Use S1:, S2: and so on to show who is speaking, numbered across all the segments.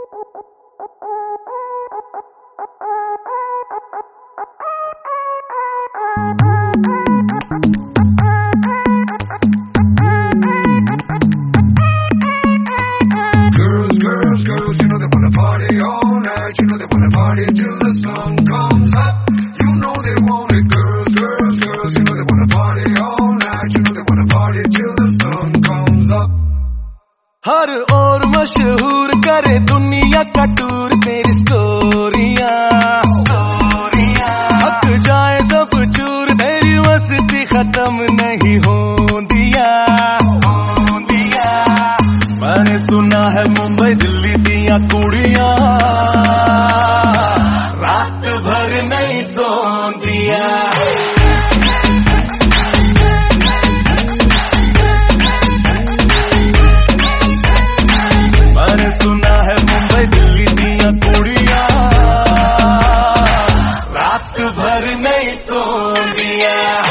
S1: हर ओर मशहूर करे दुनिया का टूर तेरी स्टोरियां हक जाए सब चूर तेरी मस्ती खत्म नहीं होंदिया। मैंने सुना है मुंबई दिल्ली दिया कुड़ियां रात भर नहीं सोंदिया। सुना है मुंबई दिल्ली दिया कुड़ियां रात भर नहीं सोंदिया।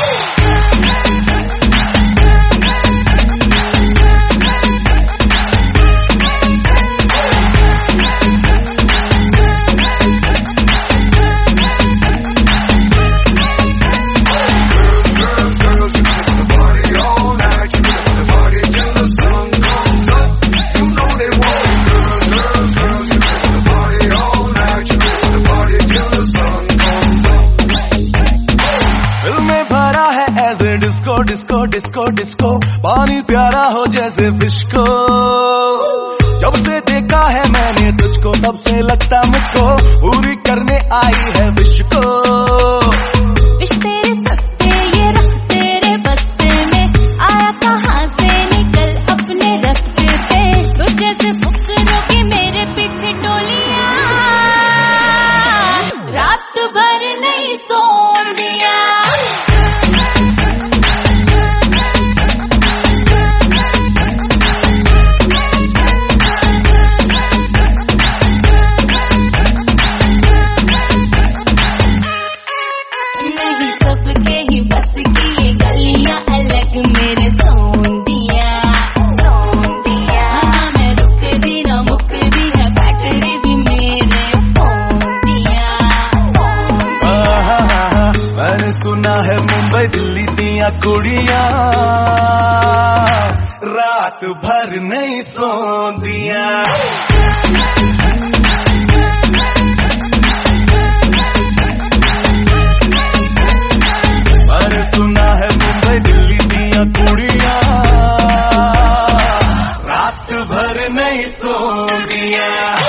S1: डिस्को डिस्को डिस्को डिस्को पानी प्यारा हो जैसे फिश को। जब से देखा है मैंने तुझको तब से लगता मुझको पूरी करने आई है विश को।
S2: विश तेरे सस्ते ये रख तेरे बस्ते में आया कहाँ से निकल अपने रास्ते पे। तो जैसे फुकरों के मेरे पीछे टोलियां रात भर नहीं सोंदिया।
S1: सुना है मुंबई दिल्ली दिया कुड़ियां रात भर नहीं सोंदिया। मैंने सुना है मुंबई दिल्ली दिया कुड़ियां रात भर नहीं सोंदिया।